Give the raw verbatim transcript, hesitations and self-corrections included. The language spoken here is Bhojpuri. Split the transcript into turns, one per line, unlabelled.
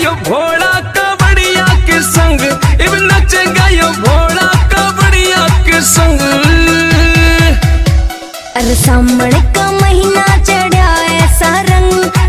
यो भोला कबड़िया के संग, इब नचेगा यो भोला कबड़िया के संग।
अरे सामने का महीना चढ़ा ऐसा रंग,